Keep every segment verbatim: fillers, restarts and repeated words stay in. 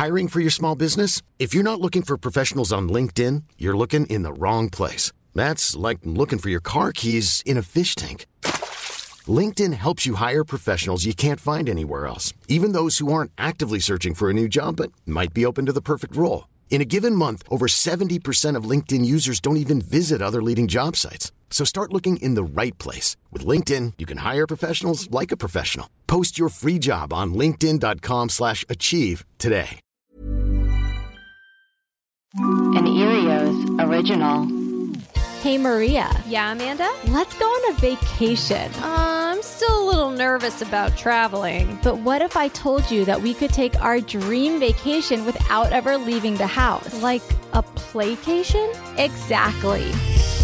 Hiring for your small business? If you're not looking for professionals on LinkedIn, you're looking in the wrong place. That's like looking for your car keys in a fish tank. LinkedIn helps you hire professionals you can't find anywhere else, even those who aren't actively searching for a new job but might be open to the perfect role. In a given month, over seventy percent of LinkedIn users don't even visit other leading job sites. So start looking in the right place. With LinkedIn, you can hire professionals like a professional. Post your free job on linkedin.com slash achieve today. An Erios original. Hey, Maria. Yeah, Amanda? Let's go on a vacation. Uh, I'm still a little nervous about traveling. But what if I told you that we could take our dream vacation without ever leaving the house? Like a playcation? Exactly.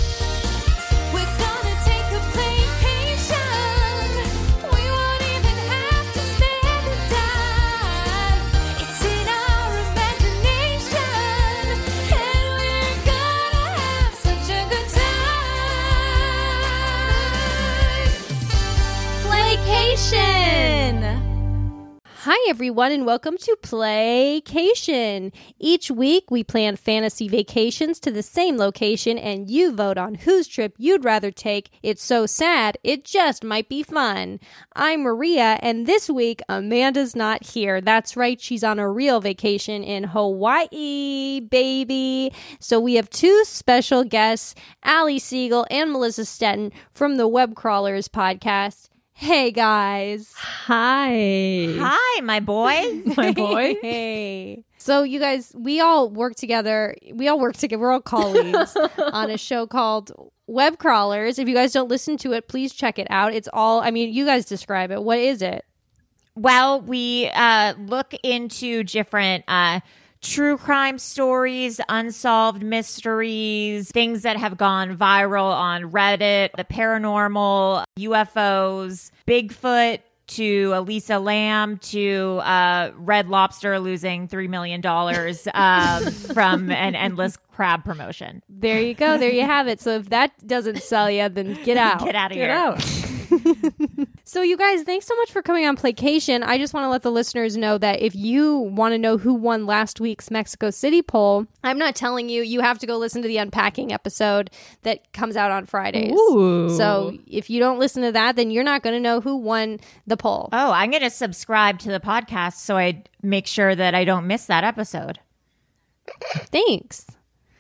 Hi, everyone, and welcome to Playcation. Each week, we plan fantasy vacations to the same location, and you vote on whose trip you'd rather take. It's so sad, it just might be fun. I'm Maria, and this week, Amanda's not here. That's right, she's on a real vacation in Hawaii, baby. So we have two special guests, Ali Siegel and Melissa Stetton from the Web Crawlers podcast. Hey, guys. Hi. Hi, my boy. My boy. Hey. So, you guys, we all work together. We all work together. We're all colleagues on a show called Web Crawlers. If you guys don't listen to it, please check it out. It's all, I mean, you guys describe it. What is it? Well, we uh, look into different uh, true crime stories, unsolved mysteries, things that have gone viral on Reddit, the paranormal, U F Os, Bigfoot, to Elisa Lam, to uh, Red Lobster losing three million dollars um, from an endless crab promotion. There you go. There you have it. So if that doesn't sell you, then get out. Get out of get here. Out. So you guys, thanks so much for coming on Playcation. I just want to let the listeners know that if you want to know who won last week's Mexico City poll, I'm not telling you. You have to go listen to the unpacking episode that comes out on Fridays. Ooh. So if you don't listen to that, then you're not going to know who won the poll. Oh, I'm going to subscribe to the podcast so I make sure that I don't miss that episode. Thanks.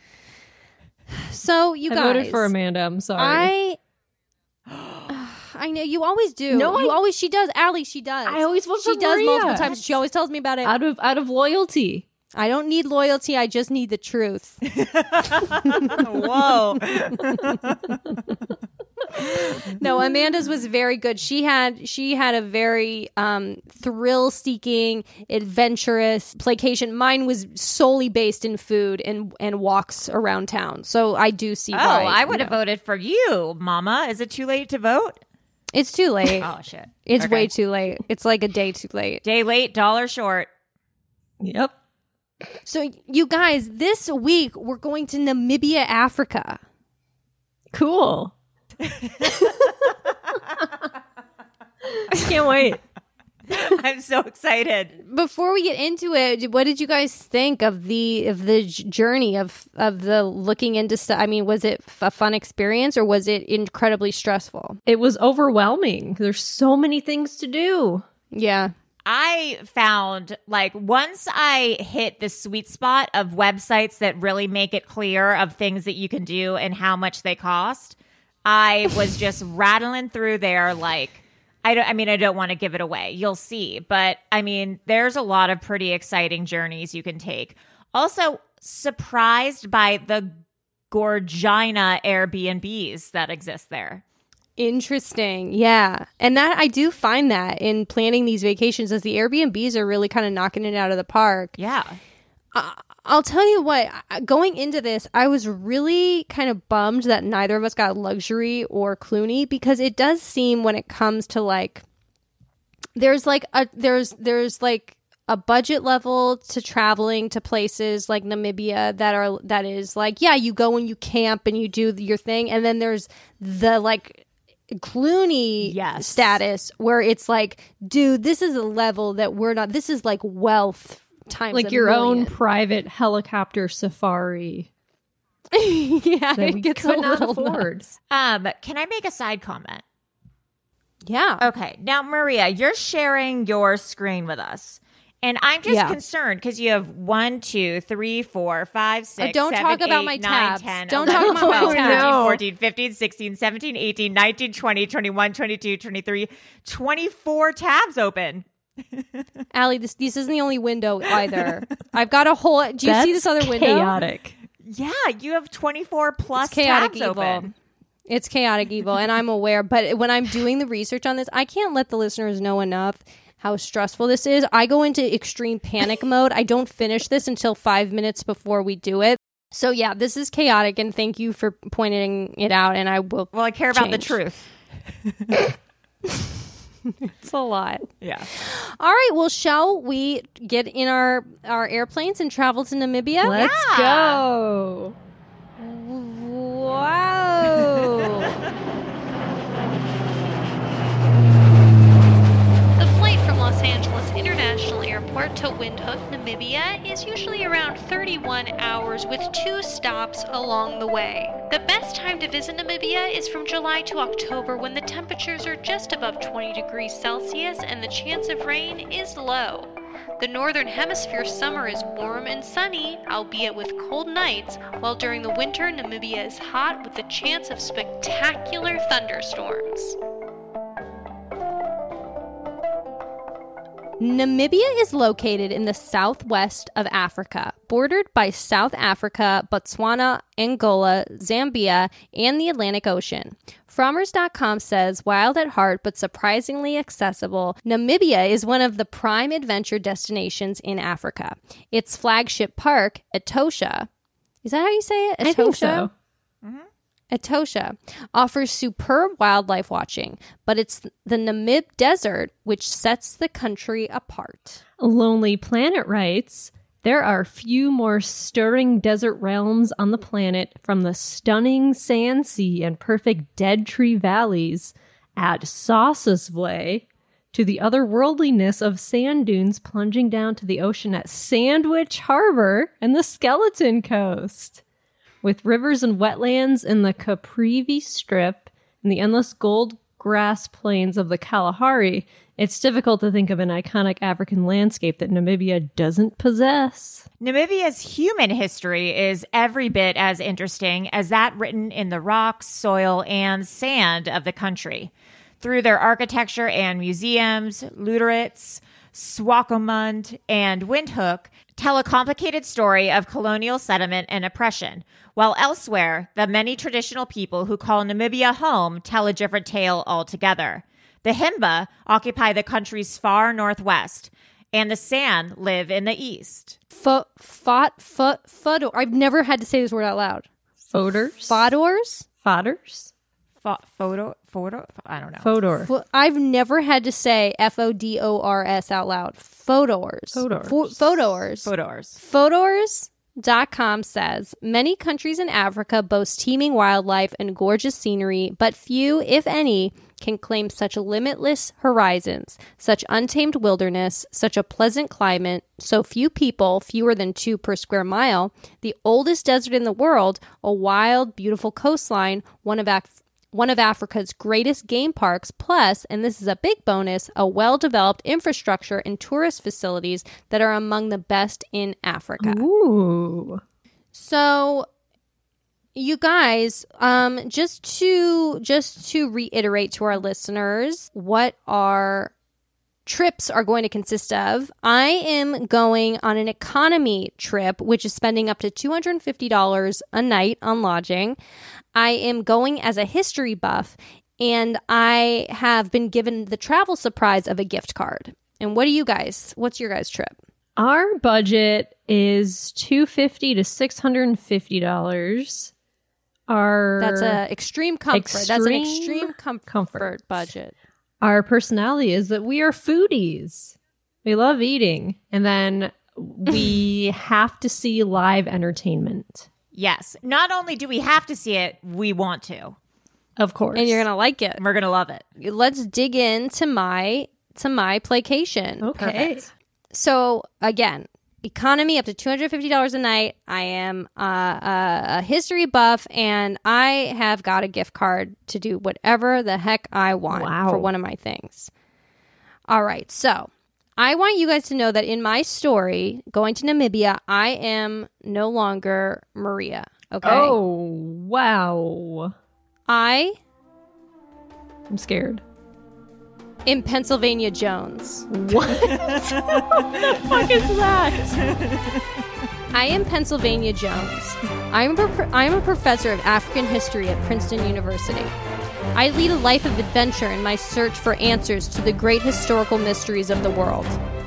So you I guys, voted for Amanda. I'm sorry. I. I know you always do. No, you I- always. She does. Allie, she does. I always vote for She does Maria. multiple times. She always tells me about it. out of out of loyalty. I don't need loyalty. I just need the truth. Whoa. No, Amanda's was very good. She had she had a very um, thrill-seeking, adventurous Playcation. Mine was solely based in food and and walks around town. So I do see. Oh, why, I would you have know. voted for you, Mama. Is it too late to vote? It's too late. Oh, shit. It's Okay. way too late. It's like a day too late. Day late, dollar short. Yep. So you guys, this week we're going to Namibia, Africa. Cool. I can't wait. I'm so excited. Before we get into it, what did you guys think of the of the j- journey of of the looking into stuff? I mean, was it a fun experience or was it incredibly stressful? It was overwhelming. There's so many things to do. Yeah. I found like once I hit the sweet spot of websites that really make it clear of things that you can do and how much they cost, I was just rattling through there like, I don't, I mean, I don't want to give it away. You'll see. But I mean, there's a lot of pretty exciting journeys you can take. Also, surprised by the Gorgina Airbnbs that exist there. Interesting. Yeah. And that I do find that in planning these vacations as the Airbnbs are really kind of knocking it out of the park. Yeah. Uh, I'll tell you what, I- going into this, I was really kind of bummed that neither of us got luxury or Clooney because it does seem when it comes to like, there's like a, there's, there's like a budget level to traveling to places like Namibia that are, that is like, yeah, you go and you camp and you do your thing. And then there's the like, Clooney Yes. status where it's like, dude, this is a level that we're not, this is like wealth times like a your million. own private helicopter safari. Yeah, that it we gets could a not little afford. nuts. Um, can I make a side comment? Yeah. Okay. Now, Maria, you're sharing your screen with us. And I'm just Yeah. concerned because you have one, two, three, four, five, six, don't seven, talk about eight, my nine, tabs. ten, Don't eleven, talk about my twelve, tabs. thirteen, No. fourteen, fifteen, sixteen, seventeen, eighteen, nineteen, twenty, twenty-one, twenty-two, twenty-three, twenty-four tabs open. Allie, this this isn't the only window either. I've got a whole. Do you That's see this other window? chaotic. Yeah, you have twenty-four plus It's chaotic tabs evil. open. It's chaotic evil, and I'm aware. But when I'm doing the research on this, I can't let the listeners know enough how stressful this is. I go into extreme panic mode. I don't finish this until five minutes before we do it. So yeah, this is chaotic, and thank you for pointing it out. And I will. Well, I care about the change. truth. It's a lot. Yeah. All right. Well, shall we get in our our airplanes and travel to Namibia? Let's Yeah. go. Wow. The flight from Los Angeles International Airport to Windhoek, Namibia is usually around thirty-one hours with two stops along the way. The best time to visit Namibia is from July to October when the temperatures are just above twenty degrees Celsius and the chance of rain is low. The Northern Hemisphere summer is warm and sunny, albeit with cold nights, while during the winter Namibia is hot with the chance of spectacular thunderstorms. Namibia is located in the southwest of Africa, bordered by South Africa, Botswana, Angola, Zambia, and the Atlantic Ocean. Frommer's dot com says, wild at heart but surprisingly accessible, Namibia is one of the prime adventure destinations in Africa. Its flagship park, Etosha, is that how you say it? Etosha? I think so. Etosha offers superb wildlife watching, but it's the Namib Desert which sets the country apart. Lonely Planet writes, there are few more stirring desert realms on the planet, from the stunning sand sea and perfect dead tree valleys at Sossusvlei to the otherworldliness of sand dunes plunging down to the ocean at Sandwich Harbor and the Skeleton Coast. With rivers and wetlands in the Caprivi Strip and the endless gold grass plains of the Kalahari, it's difficult to think of an iconic African landscape that Namibia doesn't possess. Namibia's human history is every bit as interesting as that written in the rocks, soil, and sand of the country. Through their architecture and museums, Lüderitz, Swakopmund, and Windhoek tell a complicated story of colonial settlement and oppression, while elsewhere, the many traditional people who call Namibia home tell a different tale altogether. The Himba occupy the country's far northwest, and the San live in the east. Fo- fought, fo- fodor. I've never had to say this word out loud. Fodors? Fodors? Fodders? Fo- photo, photo, I don't know. Fodor. Fo- I've never had to say F O D O R S out loud. Fodors. Fodors. Fo- Fodors. Photos. Fodors dot com says, many countries in Africa boast teeming wildlife and gorgeous scenery, but few, if any, can claim such limitless horizons, such untamed wilderness, such a pleasant climate, so few people, fewer than two per square mile, the oldest desert in the world, a wild, beautiful coastline, one of Af- one of Africa's greatest game parks, plus, and this is a big bonus, a well-developed infrastructure and tourist facilities that are among the best in Africa. Ooh. So, you guys, um, just to just to reiterate to our listeners what our trips are going to consist of, I am going on an economy trip, which is spending up to two hundred fifty dollars a night on lodging. I am going as a history buff, and I have been given the travel surprise of a gift card. And what do you guys, what's your guys' trip? Our budget is two hundred fifty dollars to six hundred fifty dollars. Our That's a extreme comfort. That's an Extreme extreme comfort, comfort. budget. Our personality is that we are foodies. We love eating. And then we have to see live entertainment. Yes. Not only do we have to see it, we want to. Of course. And you're going to like it. We're going to love it. Let's dig into my to my playcation. Okay. Perfect. So, again, economy up to two hundred fifty dollars a night. I am uh, a, a history buff, and I have got a gift card to do whatever the heck I want Wow. for one of my things. All right, so I want you guys to know that in my story, going to Namibia, I am no longer Maria, okay? Oh, wow. I I'm scared. am Pennsylvania Jones. What? what the fuck is that? I am Pennsylvania Jones. I'm a, pro- I'm a professor of African history at Princeton University. I lead a life of adventure in my search for answers to the great historical mysteries of the world.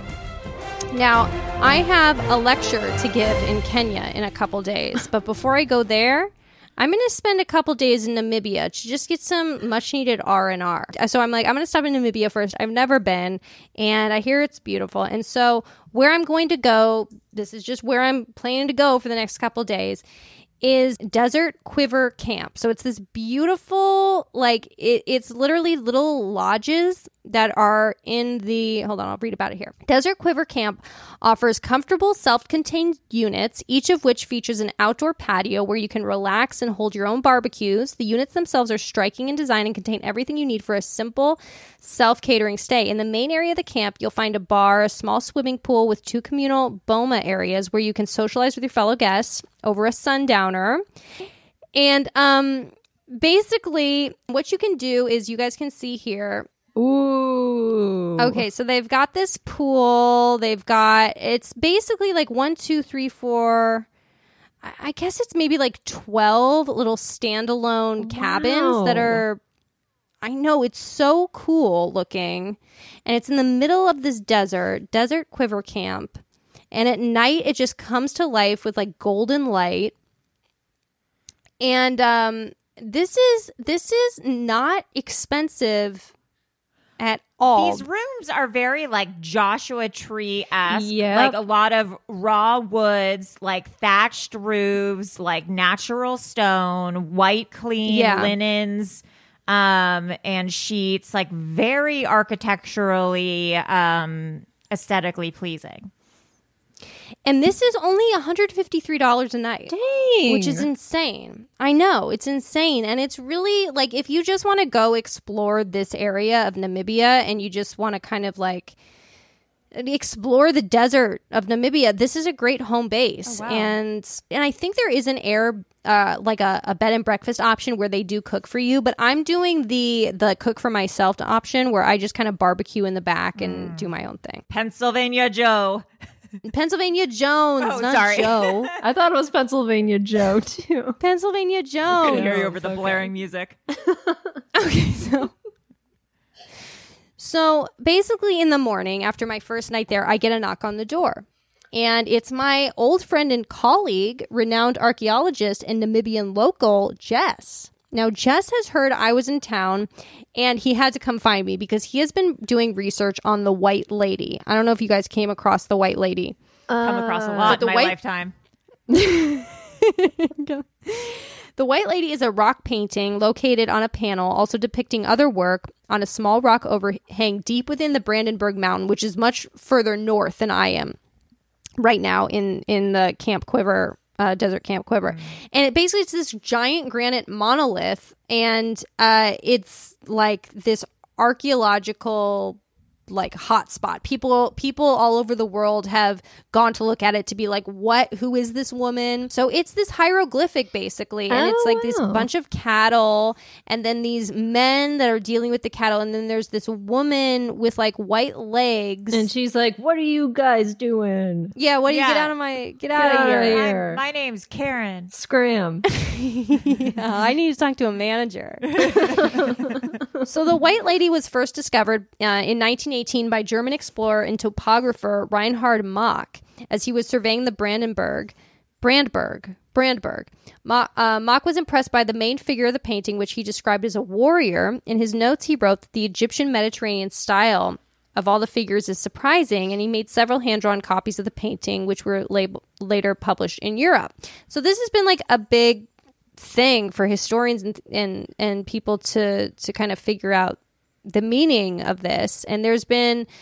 Now, I have a lecture to give in Kenya in a couple days, but before I go there, I'm going to spend a couple days in Namibia to just get some much-needed R and R. So I'm like, I'm going to stop in Namibia first. I've never been, and I hear it's beautiful. And so where I'm going to go, this is just where I'm planning to go for the next couple days, is Desert Quiver Camp. So it's this beautiful, like, it, it's literally little lodges that are in the, hold on, I'll read about it here. Desert Quiver Camp offers comfortable self-contained units, each of which features an outdoor patio where you can relax and hold your own barbecues. The units themselves are striking in design and contain everything you need for a simple self-catering stay. In the main area of the camp, you'll find a bar, a small swimming pool with two communal boma areas where you can socialize with your fellow guests over a sundowner. And um, basically, what you can do is, you guys can see here, Ooh. okay, so they've got this pool. They've got, it's basically like one, two, three, four, I I guess it's maybe like twelve little standalone cabins that Wow. are, I know, it's so cool looking. And it's in the middle of this desert, Desert Quiver Camp. And at night, it just comes to life with like golden light. And um, this is this is not expensive at all. These rooms are very like Joshua Tree-esque. Yep. Like a lot of raw woods, like thatched roofs, like natural stone, white clean Yeah. linens, um, and sheets, like very architecturally, um, aesthetically pleasing. And this is only one hundred fifty-three dollars a night. Dang. Which is insane. I know, it's insane. And it's really, like, if you just want to go explore this area of Namibia and you just want to kind of, like, explore the desert of Namibia, this is a great home base. Oh, wow. And and I think there is an air, uh, like a, a bed and breakfast option where they do cook for you. But I'm doing the, the cook for myself option where I just kind of barbecue in the back and do my own thing. Pennsylvania Joe. Pennsylvania Jones, Oh, not sorry. Joe. I thought it was Pennsylvania Joe, too. Pennsylvania I Jones. can hear you over the blaring music. Okay, so so basically in the morning after my first night there, I get a knock on the door. And it's my old friend and colleague, renowned archaeologist and Namibian local, Jess. Now, Jess has heard I was in town, and he had to come find me because he has been doing research on the White Lady. I don't know if you guys came across the White Lady. Come across a lot the in my white- lifetime. The White Lady is a rock painting located on a panel, also depicting other work on a small rock overhang deep within the Brandenburg Mountain, which is much further north than I am right now in, in the Camp Quiver, uh, Desert Camp Quiver. And it basically, it's this giant granite monolith, and uh, it's like this archaeological like hotspot. People people all over the world have gone to look at it to be like, what? Who is this woman? So it's this hieroglyphic basically, and Oh, it's like this wow. bunch of cattle, and then these men that are dealing with the cattle, and then there's this woman with like white legs. And she's like, what are you guys doing? yeah, what do you Yeah. get out of my get out Get of outta here? here. My, my name's Karen. Scram. Yeah, I need to talk to a manager. So the White Lady was first discovered uh, in nineteen eighteen by German explorer and topographer Reinhard Mach as he was surveying the Brandenburg, Brandberg, Brandberg. Mach, uh, Mach was impressed by the main figure of the painting, which he described as a warrior. In his notes, he wrote that the Egyptian Mediterranean style of all the figures is surprising, and he made several hand-drawn copies of the painting, which were lab- later published in Europe. So this has been like a big thing for historians and and, and people to to kind of figure out the meaning of this. And there's been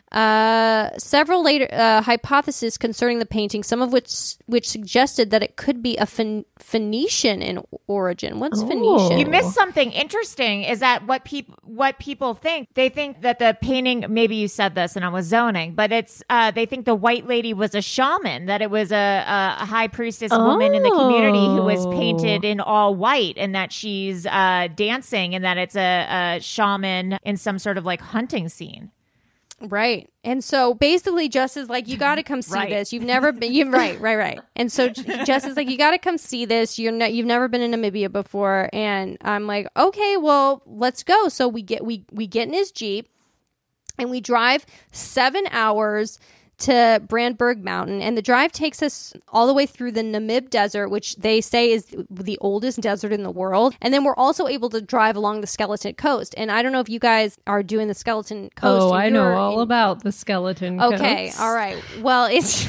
Uh, several later uh, hypotheses concerning the painting, some of which which suggested that it could be a Phoen- Phoenician in origin. What's Oh. Phoenician? You missed something interesting. Is that what people what people think? They think that the painting. Maybe you said this, and I was zoning, but it's. Uh, they think the white lady was a shaman. That it was a, a, a high priestess woman in the community who was painted in all white, and that she's uh, dancing, and that it's a, a shaman in some sort of like hunting scene. Right. And so basically Jess is like, you got to come see Right. this. You've never been, you right, right, right. And so Jess is like, you got to come see this. You're not, you've never been in Namibia before. And I'm like, okay, well, let's go. So we get, we, we get in his Jeep and we drive seven hours to Brandberg Mountain, and the drive takes us all the way through the Namib Desert, which they say is the oldest desert in the world. And then we're also able to drive along the Skeleton Coast. And I don't know if you guys are doing the Skeleton Coast. Oh, and I know you're all in- about the skeleton. Okay, coast. all right. Well, it's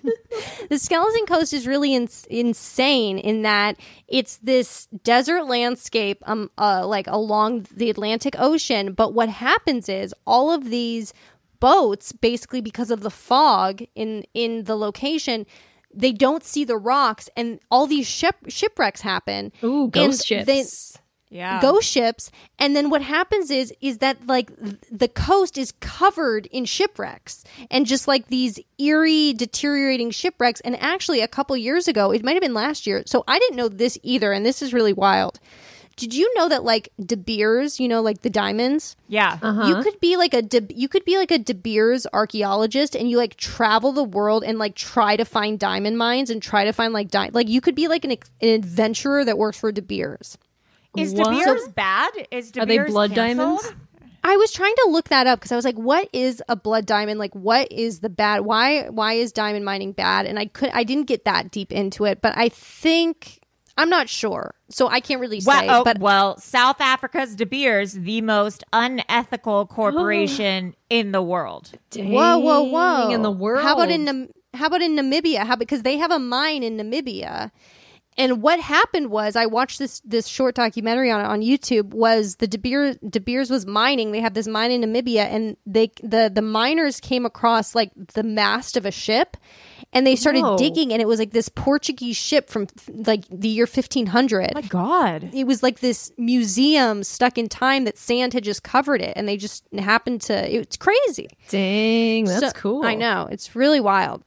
the Skeleton Coast is really in- insane in that it's this desert landscape, um, uh, like along the Atlantic Ocean. But what happens is all of these boats, basically because of the fog in in the location, they don't see the rocks, and all these ship shipwrecks happen. Ooh, ghost And ships. they- Yeah. ghost ships, and then what happens is is that like th- the coast is covered in shipwrecks and just like these eerie deteriorating shipwrecks. And actually a couple years ago, it might have been last year, so I didn't know this either, and this is really wild. Did you know that like De Beers, you know, like the diamonds, Yeah. you could be like a De, you could be like a De Beers archaeologist, and you like travel the world and like try to find diamond mines and try to find like di- like you could be like an, ex- an adventurer that works for De Beers. Is De What? Beers bad? Is De Are they Beers blood canceled? diamonds? I was trying to look that up because I was like, what is a blood diamond? Like, what is the bad? Why why is diamond mining bad? And I could I didn't get that deep into it, but I think I'm not sure, so I can't really say. Well, oh, but well, South Africa's De Beers, the most unethical corporation in the world. whoa, whoa, whoa! Dang, in the world. How about in Nam- How about in Namibia? How because they have a mine in Namibia. And what happened was, I watched this this short documentary on on YouTube. Was the De Beers, De Beers was mining? They have this mine in Namibia, and they the the miners came across like the mast of a ship, and they started Whoa. digging, and it was like this Portuguese ship from like the year fifteen hundred. My God. It was like this museum stuck in time that sand had just covered it, and they just happened to. It's crazy. Dang, that's So- cool. I know. It's really wild.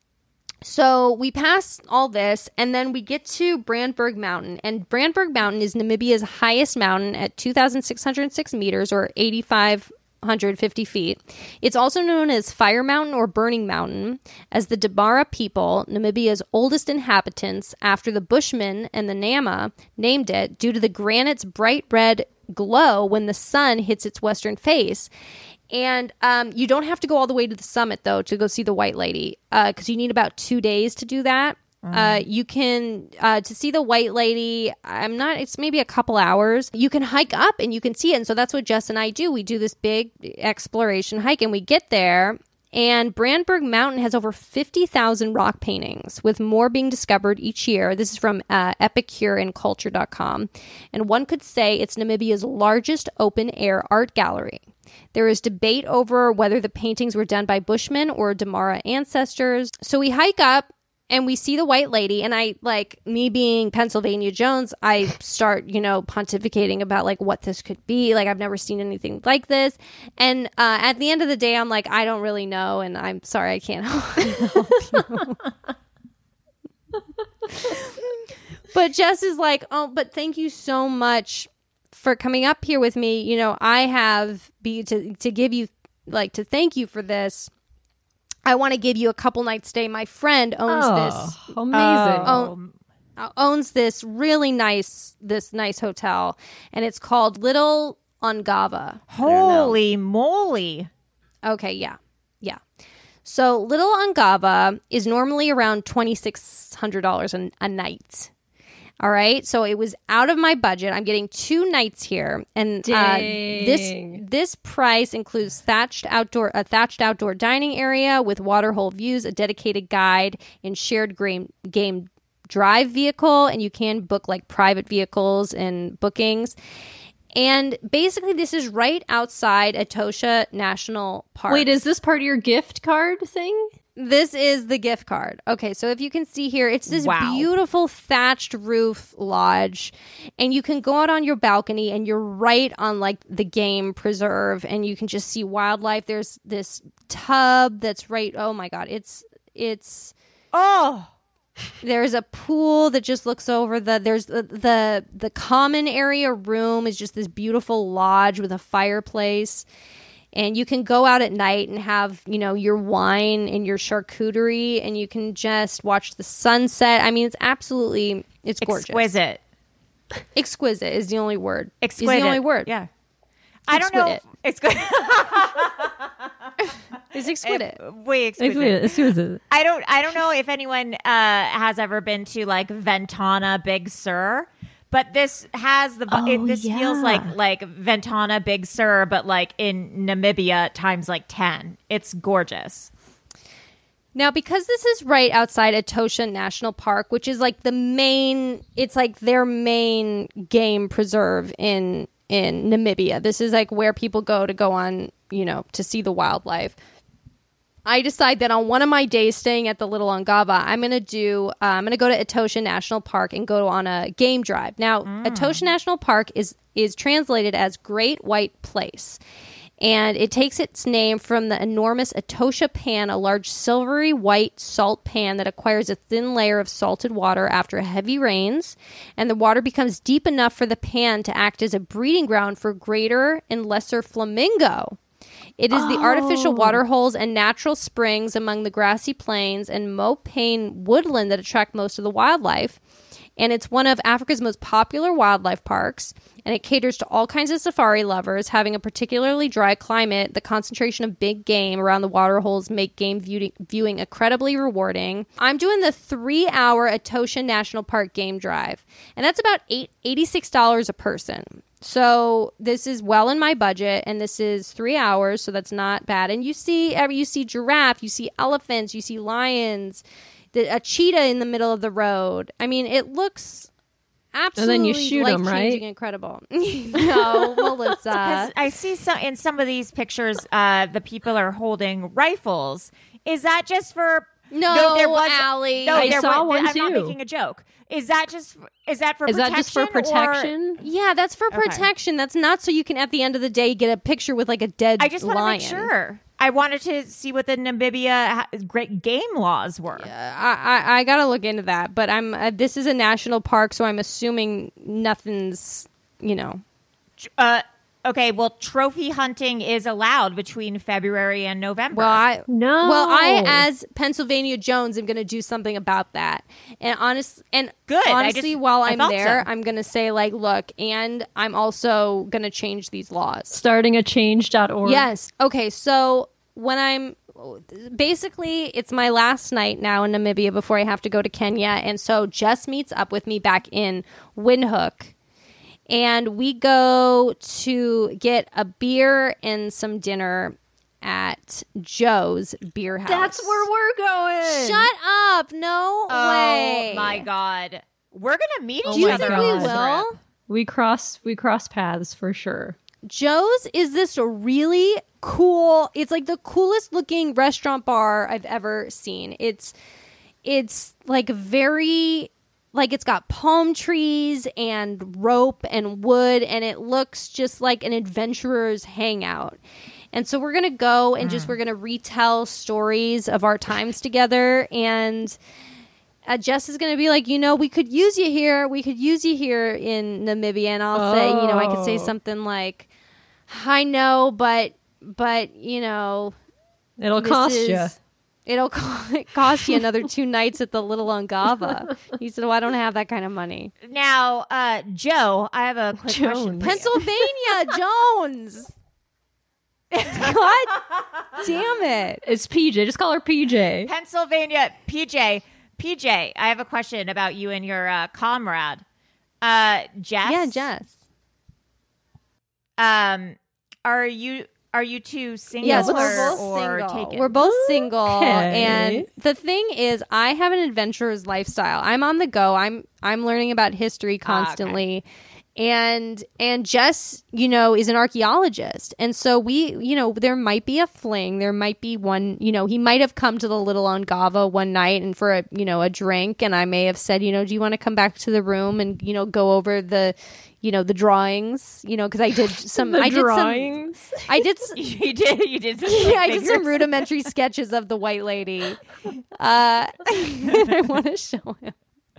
So we pass all this, and then we get to Brandberg Mountain. And Brandberg Mountain is Namibia's highest mountain at two thousand six hundred six meters, or eight thousand five hundred fifty feet. It's also known as Fire Mountain or Burning Mountain, as the Damara people, Namibia's oldest inhabitants, after the Bushmen and the Nama, named it due to the granite's bright red glow when the sun hits its western face. And um, you don't have to go all the way to the summit, though, to go see the White Lady, because you need about two days to do that. Uh, you can, uh, to see the White Lady, I'm not, it's maybe a couple hours. You can hike up and you can see it. And so that's what Jess and I do. We do this big exploration hike, and we get there. And Brandberg Mountain has over fifty thousand rock paintings, with more being discovered each year. This is from uh, epicure and culture dot com. And one could say it's Namibia's largest open-air art gallery. There is debate over whether the paintings were done by Bushmen or Damara ancestors. So we hike up and we see the White Lady, and I, like, me being Pennsylvania Jones, I start, you know, pontificating about, like, what this could be. Like, I've never seen anything like this. And uh, at the end of the day, I'm like, I don't really know, and I'm sorry I can't help you. But Jess is like, oh, but thank you so much for coming up here with me. You know, I have be to to give you, like, to thank you for this. I want to give you a couple nights stay. My friend owns this Oh, amazing. Oh. uh, owns this really nice this nice hotel, and it's called Little Ungava. Holy moly. Okay, yeah. Yeah. So Little Ungava is normally around twenty-six hundred dollars a, a night. All right, so it was out of my budget. I'm getting two nights here, and uh, this Dang. this price includes thatched outdoor a thatched outdoor dining area with waterhole views, a dedicated guide, and shared game game drive vehicle. And you can book like private vehicles and bookings. And basically, this is right outside Etosha National Park. Wait, is this part of your gift card thing? This is the gift card. Okay, so if you can see here, it's this Wow. beautiful thatched roof lodge, and you can go out on your balcony, and you're right on like the game preserve, and you can just see wildlife. There's this tub that's right. Oh my god, it's it's. Oh, There's a pool that just looks over the. There's the the the common area room is just this beautiful lodge with a fireplace. And you can go out at night and have, you know, your wine and your charcuterie, and you can just watch the sunset. I mean, it's absolutely, it's gorgeous. exquisite. Exquisite is the only word. Exquisite. Is the only word. Yeah. I don't know. Exquisite. Exquisite. It's exquisite. Way exquisite. Exquisite. Exquisite. I don't. I don't know if anyone uh, has ever been to like Ventana Big Sur, but this has the. Oh, it, this yeah. feels like like Ventana Big Sur, but like in Namibia times like ten. It's gorgeous. Now, because this is right outside Etosha National Park, which is like the main, it's like their main game preserve in in Namibia. This is like where people go to go on, you know, to see the wildlife. I decide that on one of my days staying at the Little Ongava, I'm going to do, uh, I'm going to go to Etosha National Park and go on a game drive. Now, mm. Etosha National Park is is translated as Great White Place. And it takes its name from the enormous Etosha pan, a large silvery white salt pan that acquires a thin layer of salted water after heavy rains. And the water becomes deep enough for the pan to act as a breeding ground for greater and lesser flamingo. It is oh. the artificial water holes and natural springs among the grassy plains and mopane woodland that attract most of the wildlife. And it's one of Africa's most popular wildlife parks, and it caters to all kinds of safari lovers. Having a particularly dry climate, the concentration of big game around the water holes make game view- viewing incredibly rewarding. I'm doing the three-hour Etosha National Park game drive, and that's about eight, eighty-six dollars a person. So this is well in my budget, and this is three hours, so that's not bad. And you see, you see giraffe, you see elephants, you see lions, the, a cheetah in the middle of the road. I mean, it looks absolutely and then you shoot them, right? Incredible. No, Melissa. Because I see some in some of these pictures, uh, the people are holding rifles. Is that just for? No, no there was, Allie. No, I there saw was, one I'm too. not making a joke. Is that just? Is that for? Is protection that just for protection? Or? Yeah, that's for protection. That's not so you can at the end of the day get a picture with like a dead. I just want to lion. make sure. I wanted to see what the Namibia ha- great game laws were. Uh, I, I I gotta look into that, but I'm uh, this is a national park, so I'm assuming nothing's you know. Uh, okay, well, trophy hunting is allowed between February and November. Well, I No. Well, I as Pennsylvania Jones am going to do something about that. And honest and Good. I honestly, just- while I I'm thought there, so. I'm going to say like, look, and I'm also going to change these laws. Starting a change dot org. Yes. Okay. So when I'm basically, it's my last night now in Namibia before I have to go to Kenya. And so Jess meets up with me back in Windhoek. And we go to get a beer and some dinner at Joe's Beer House. That's where we're going. Shut up. No oh way. my God. We're going to meet Oh each Do you my other think on we this God. will? trip. We cross we cross paths for sure. Joe's is this really cool, it's like the coolest looking restaurant bar I've ever seen. It's it's like very like it's got palm trees and rope and wood, and it looks just like an adventurer's hangout. And so we're gonna go and just we're gonna retell stories of our times together. And uh, Jess is gonna be like, you know, we could use you here. We could use you here in Namibia. And I'll say, you know, I could say something like, I know, but but you know, It'll this cost is- you. It'll co- it cost you another two nights at the Little Ongava. He said, well, I don't have that kind of money. Now, uh, Joe, I have a quick question. Jones. for you. Pennsylvania Jones. God damn it. It's P J. Just call her P J. Pennsylvania, P J. P J, I have a question about you and your uh, comrade. Uh, Jess? Yeah, Jess. Um, are you are you two single Yes, or, we're both or single. taken? We're both single. Okay. And the thing is, I have an adventurer's lifestyle. I'm on the go. I'm I'm learning about history constantly. and and Jess, you know, is an archaeologist, and so we, you know, there might be a fling, there might be one, you know, he might have come to the Little Ongava one night and for a, you know, a drink, and I may have said, you know, do you want to come back to the room and, you know, go over the, you know, the drawings, you know, because I did some, the I did drawings. some, I did, s- You did. You did. Some yeah, I did figures. some rudimentary sketches of the white lady. Uh, and I want to show him.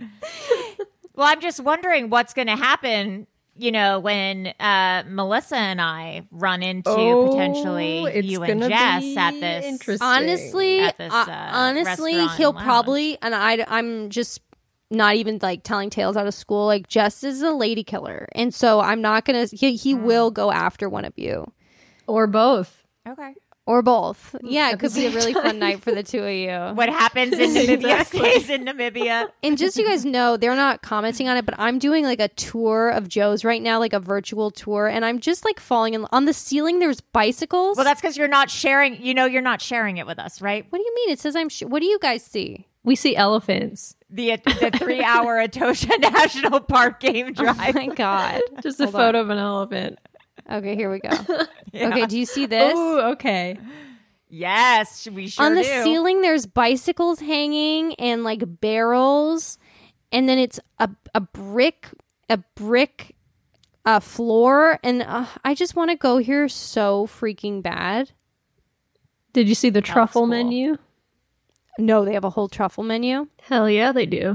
Well, I'm just wondering what's going to happen, you know, when uh, Melissa and I run into Oh, potentially it's you and gonna Jess be at this. interesting. Honestly, Honestly, at this, uh, uh, honestly, restaurant he'll lounge. probably, and I, I'm just not even like telling tales out of school. Like Jess is a lady killer, and so I'm not gonna. He he Mm. will go after one of you Or both. Okay. or both. Yeah, it At the could be a same really fun night for the two of you. What happens in Namibia Exactly. stays in Namibia. And just so you guys know, they're not commenting on it, but I'm doing like a tour of Joe's right now, like a virtual tour, and I'm just like falling in. On the ceiling, there's bicycles. Well, that's because you're not sharing. You know, you're not sharing it with us, right? What do you mean? It says I'm. Sh- what do you guys see? We see elephants. The the three hour Etosha National Park game Oh drive. my god! Just a Hold on. photo of an elephant. Okay, here we go. Yeah. Okay, do you see this? Oh, okay. Yes, we sure On the do. ceiling, there's bicycles hanging and like barrels, and then it's a a brick a brick uh, floor, and uh, I just want to go here so freaking bad. Did you see the truffle cool. menu? No, they have a whole truffle menu. Hell yeah, they do.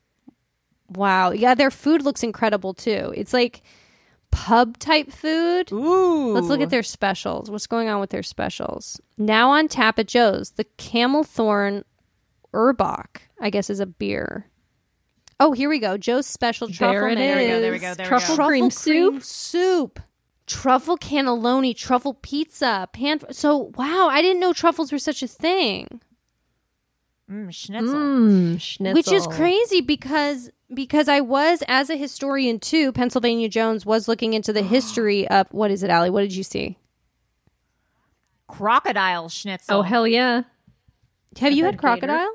Wow, yeah, their food looks incredible too. It's like pub type food. Ooh. Let's look at their specials. What's going on with their specials? Now on tap at Joe's, the Camel Thorn Urbach, I guess, is a beer. Oh, here we go. Joe's special truffle There it menu. There we go. is. There we go. There Truffle we go. cream soup. soup. Truffle cannelloni, truffle pizza, pan. So, wow, I didn't know truffles were such a thing. Mm, schnitzel. Mmm, schnitzel. Which is crazy because because I was, as a historian too, Pennsylvania Jones was looking into the history of, what is it, Allie? What did you see? Crocodile schnitzel. Oh, hell yeah. Have you had Gator. crocodile?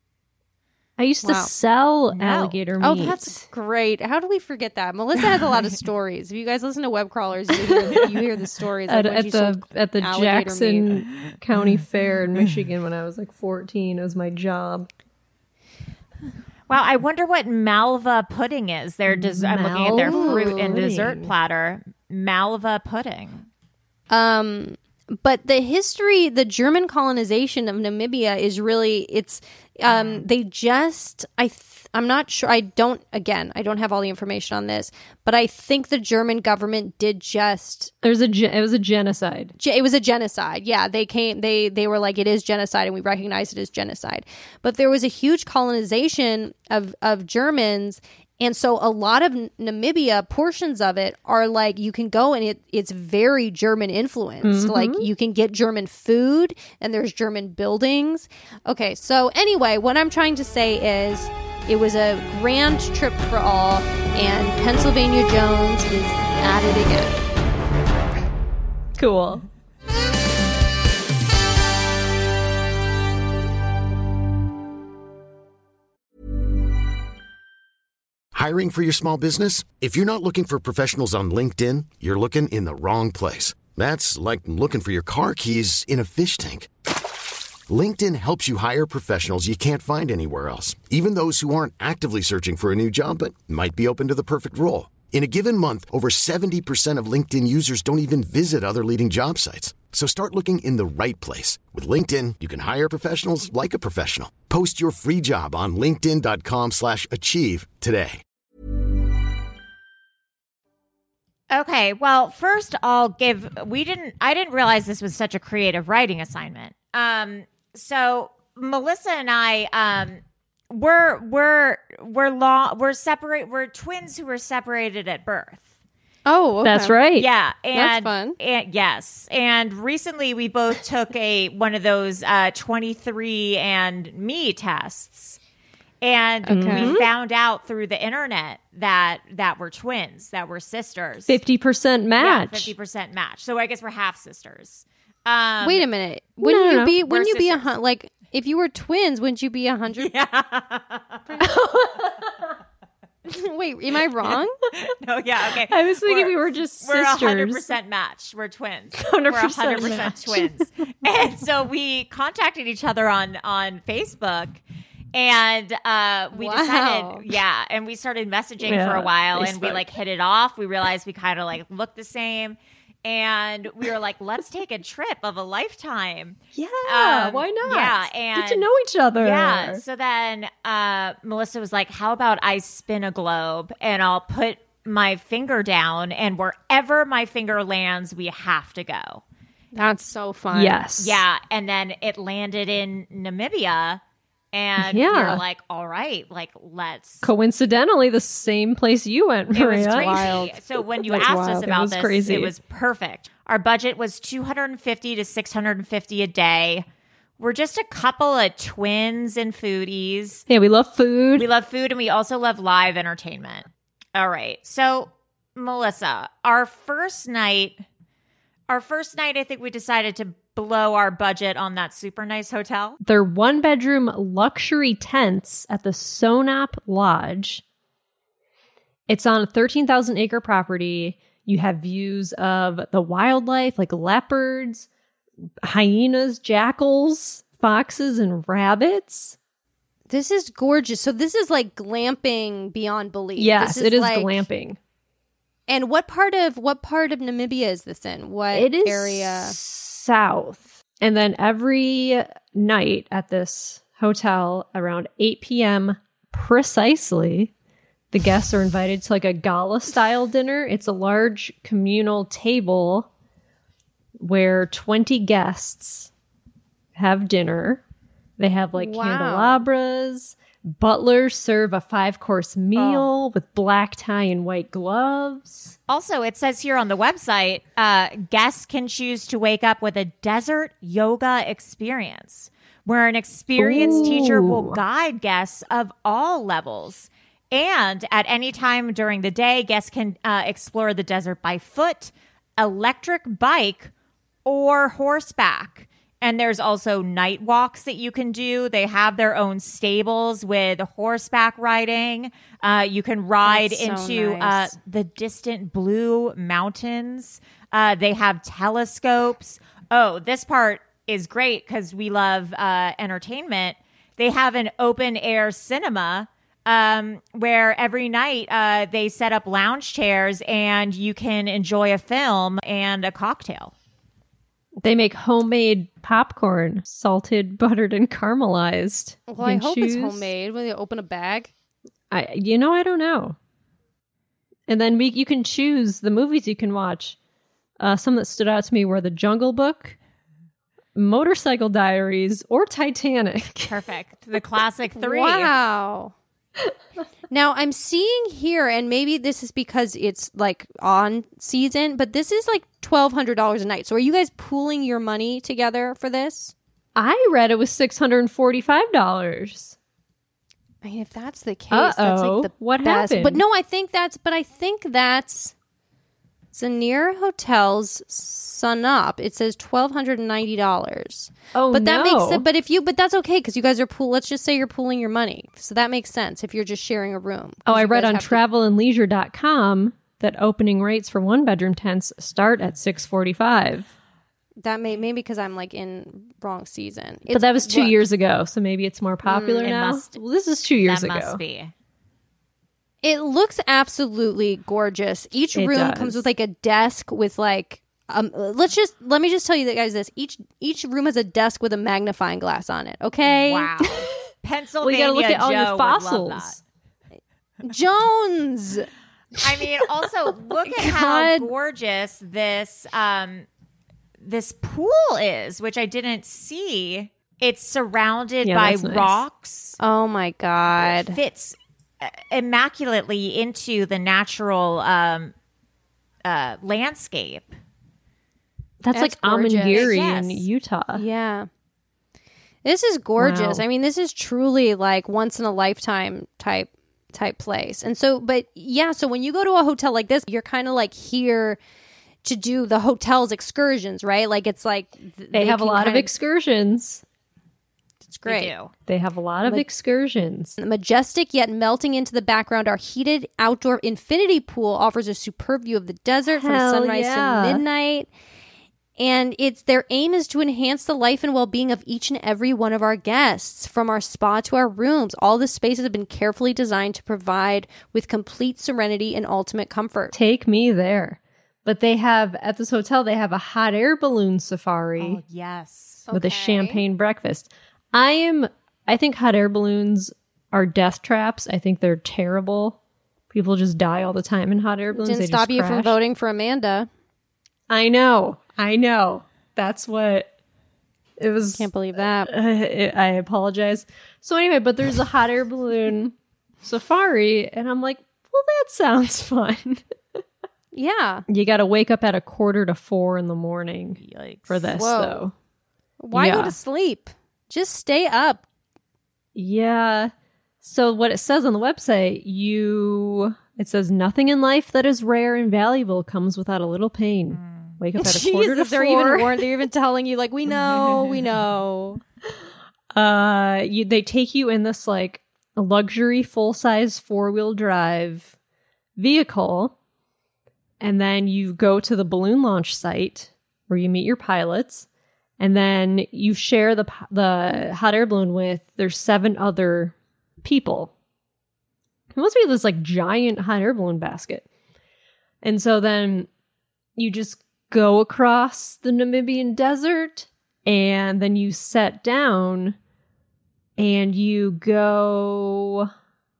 I used Wow. to sell No. alligator meat. Oh, that's great. How do we forget that? Melissa has a lot of stories. If you guys listen to Web Crawlers, you hear, you hear the stories. Like at, when at she the sold at the alligator Jackson meat. County Fair in Michigan when I was like fourteen. It was my job. Wow, I wonder what Malva pudding is. Their des- I'm looking at their Malva fruit and dessert pudding. platter. Malva pudding. Um, but the history, the German colonization of Namibia is really, it's, um, they just, I, th- I'm not sure, I don't, again, I don't have all the information on this, but I think the German government did just, There's a gen- it was a genocide. ge- it was a genocide. Yeah, they came, they, they were like, it is genocide and we recognize it as genocide. But there was a huge colonization of, of Germans. And so a lot of N- Namibia, portions of it are like, you can go and it, it's very German influenced. Like you can get German food and there's German buildings. Okay, so anyway, what I'm trying to say is it was a grand trip for all, and Pennsylvania Jones is at it again. Cool. Hiring for your small business? If you're not looking for professionals on LinkedIn, you're looking in the wrong place. That's like looking for your car keys in a fish tank. LinkedIn helps you hire professionals you can't find anywhere else, even those who aren't actively searching for a new job but might be open to the perfect role. In a given month, over seventy percent of LinkedIn users don't even visit other leading job sites. So start looking in the right place. With LinkedIn, you can hire professionals like a professional. Post your free job on linkedin.com slash achieve today. Okay, well, first I'll give we didn't I didn't realize this was such a creative writing assignment. Um so Melissa and I um we're we're we're long we're separate we're twins who were separated at birth. Oh, okay. That's right. Yeah, and fun. And yes, and recently we both took a one of those uh, twenty-three and me tests, and Okay. we found out through the internet that that we're twins, that we're sisters. Fifty percent match. fifty percent match. So I guess we're half sisters. Um, Wait a minute. Wouldn't no, you no. be? We're Wouldn't you be a sisters. hun- like? If you were twins, wouldn't you be a hundred? Wait, am I wrong? No, yeah, okay. I was thinking We're- we were just We're sisters. one hundred percent matched. We're twins. one hundred We're percent one hundred percent twins. And so we contacted each other on, on Facebook. And uh, we Wow. decided, yeah, and we started messaging Yeah, for a while, and we Facebook. like hit it off. We realized we kind of like looked the same, and we were like, let's take a trip of a lifetime. Yeah, Um, why not? yeah, Get and- to know each other. Yeah. So then uh, Melissa was like, how about I spin a globe and I'll put my finger down, and wherever my finger lands, we have to go. That's so fun. Yes. Yeah. And then it landed in Namibia. And we Yeah. were like, all right, like, let's. Coincidentally, the same place you went, It Maria. was crazy. Wild. So when you That's asked wild. us It about was this, crazy. it was perfect. Our budget was two hundred fifty to six hundred fifty a day. We're just a couple of twins and foodies. Yeah, we love food. We love food, and we also love live entertainment. All right. So, Melissa, our first night, our first night, I think we decided to blow our budget on that super nice hotel. They're one bedroom luxury tents at the Sonap Lodge. It's on a thirteen thousand acre property. You have views of the wildlife like leopards, hyenas, jackals, foxes, and rabbits. This is gorgeous. So this is like glamping beyond belief. Yes, This it is like- glamping. And what part of what part of Namibia is this in? What It is area? south. And then every night at this hotel around eight p.m. precisely, the guests are invited to like a gala style dinner. It's a large communal table where twenty guests have dinner. They have like Wow. candelabras. Butlers serve a five course meal with black tie and white gloves. Also, it says here on the website, uh, guests can choose to wake up with a desert yoga experience where an experienced teacher will Ooh. guide guests of all levels. And at any time during the day, guests can uh, explore the desert by foot, electric bike, or horseback. And there's also night walks that you can do. They have their own stables with horseback riding. Uh, you can ride That's so into nice. uh, the distant blue mountains. Uh, they have telescopes. Oh, this part is great because we love uh, entertainment. They have an open air cinema um, where every night uh, they set up lounge chairs and you can enjoy a film and a cocktail. They make homemade popcorn, salted, buttered, and caramelized. You Well, I can hope it's choose- homemade. When they open a bag, I, you know, I don't know. And then we, you can choose the movies you can watch. Uh, some that stood out to me were The Jungle Book, Motorcycle Diaries, or Titanic. Perfect. The classic three. Wow. Now I'm seeing here, and maybe this is because it's like on season, but this is like twelve hundred dollars a night. So are you guys pooling your money together for this? I read it was six hundred and forty-five dollars. I mean, if that's the case, that's Uh-oh. like the What best. happened? But no, I think that's. But I think that's Zanir Hotels Sun Up. It says twelve hundred and ninety dollars. Oh, But that no. makes it. But if you, but that's okay because you guys are pool. Let's just say you're pooling your money, so that makes sense if you're just sharing a room. Oh, 'Cause I you read guys on have to- travel and leisure dot com that opening rates for one bedroom tents start at six forty-five. That may maybe because I'm like in wrong season. But that was two look, years ago, so maybe it's more popular it now. must- well, this is two years That ago. must be. It looks absolutely gorgeous. Each It room does. comes with like a desk with like um. Let's just let me just tell you that guys this each each room has a desk with a magnifying glass on it. Okay, Wow. Well, Pennsylvania you gotta look at all Joe your would love fossils. that. Jones. I mean, also look at how God. gorgeous this um this pool is, which I didn't see. It's surrounded Yeah, by that's nice. rocks. Oh my god. Fits uh, immaculately into the natural um uh landscape. That's, That's like gorgeous. Amangiri Yes. in Utah. Yeah. This is gorgeous. Wow. I mean, this is truly like once in a lifetime type type place. And so, but yeah, so when you go to a hotel like this, you're kind of like here to do the hotel's excursions, right? Like it's like th- They, have a can lot of kind excursions. It's great. They do. They have a lot of Ma- excursions. Majestic yet melting into the background, our heated outdoor infinity pool offers a superb view of the desert from Hell sunrise yeah. to midnight. And it's their aim is to enhance the life and well-being of each and every one of our guests, from our spa to our rooms. All the spaces have been carefully designed to provide with complete serenity and ultimate comfort. Take me there. But they have, at this hotel, they have a hot air balloon safari Oh, yes. with a Okay. champagne breakfast. I am, I think hot air balloons are death traps. I think they're terrible. People just die all the time in hot air balloons. Didn't They stop just you from crash. voting for Amanda. I know. I know. That's what it was. Can't believe that. Uh, I apologize. So anyway, but there's a hot air balloon safari, and I'm like, well, that sounds fun. Yeah. You got to wake up at a quarter to four in the morning Yikes. for this, Whoa. though. Why go Yeah. to sleep? Just stay up. Yeah. So what it says on the website, you it says nothing in life that is rare and valuable comes without a little pain. Wake up at a quarter to Jesus, they're four. even warned. They're even telling you, like, we know, we know. Uh, you, they take you in this like luxury full size four wheel drive vehicle, and then you go to the balloon launch site where you meet your pilots, and then you share the p- the hot air balloon with there's seven other people. It must be this like giant hot air balloon basket, and so then you just go across the Namibian desert, and then you set down and you go,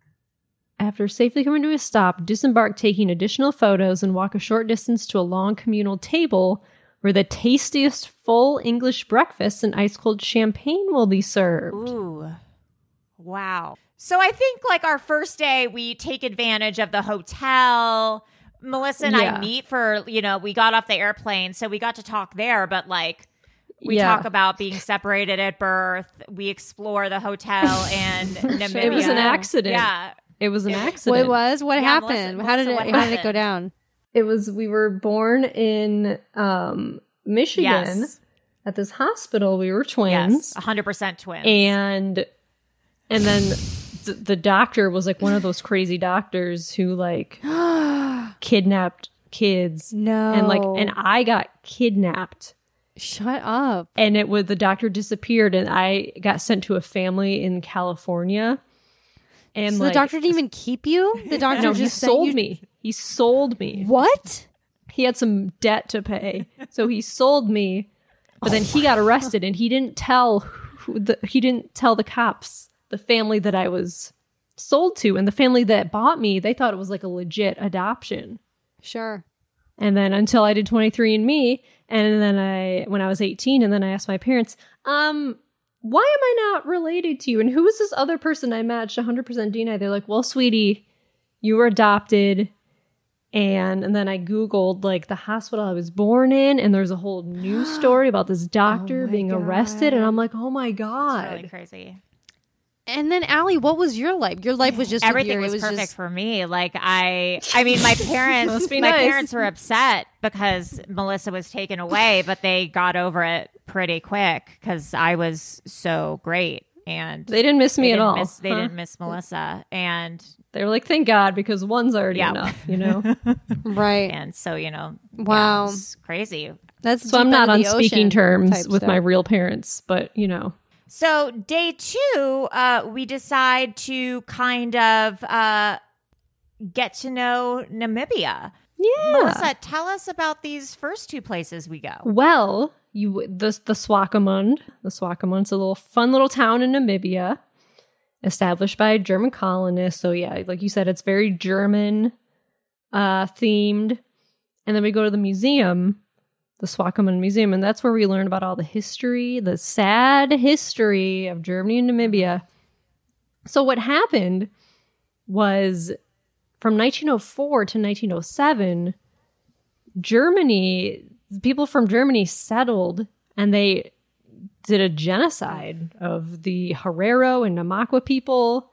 after safely coming to a stop, disembark, taking additional photos, and walk a short distance to a long communal table where the tastiest full English breakfast and ice cold champagne will be served. Ooh. Wow. So I think like our first day, we take advantage of the hotel. Melissa and Yeah. I meet for, you know, we got off the airplane, so we got to talk there, but like we Yeah. talk about being separated at birth. We explore the hotel and Namibia. It was an accident. Yeah. It was an What accident. it was? What Yeah, happened? Melissa- how did Melissa, it? what How did it go happened? down? It was, we were born in um, Michigan Yes. at this hospital. We were twins. Yes. one hundred percent twins. And and then th- the doctor was like one of those crazy doctors who like kidnapped kids. No. And like and I got kidnapped. Shut up. And it was the doctor disappeared and I got sent to a family in California. And So like, the doctor didn't even keep you? The doctor no, just he sent sold you- me. He sold me. What? He had some debt to pay. So he sold me. But then he got arrested and he didn't tell who the, he didn't tell the cops the family that I was sold to, and the family that bought me, they thought it was like a legit adoption. Sure. And then until I did twenty-three and me, and then I when I was eighteen, and then I asked my parents, um, why am I not related to you? And who is this other person I matched one hundred percent D N A? They're like, well, sweetie, you were adopted. And and then I Googled like the hospital I was born in, and there's a whole news story about this doctor my being God. arrested, and I'm like, oh my It's God. really crazy. And then Allie, what was your life? Your life was just with Everything your- was, it was perfect just, for me. Like I, I mean, my parents, Must be my nice. parents were upset because Melissa was taken away, but they got over it pretty quick because I was so great and They didn't miss me they at didn't all. Miss, they huh? didn't miss Melissa, and They were like, thank God, because one's already Yeah. enough, you know? right. and so you know, yeah, Wow. it was crazy. That's So I'm deep not under on the speaking ocean terms type with my stuff. real parents, but you know. So day two, uh, we decide to kind of uh, get to know Namibia. Yeah. Melissa, tell us about these first two places we go. Well, you the the Swakopmund. The Swakopmund's a little fun little town in Namibia, established by German colonists. So yeah, like you said, it's very German uh, themed. And then we go to the museum, the Swakopmund Museum, and that's where we learn about all the history, the sad history of Germany and Namibia. So what happened was from nineteen oh four to nineteen oh seven, Germany, people from Germany settled and they did a genocide of the Herero and Namakwa people.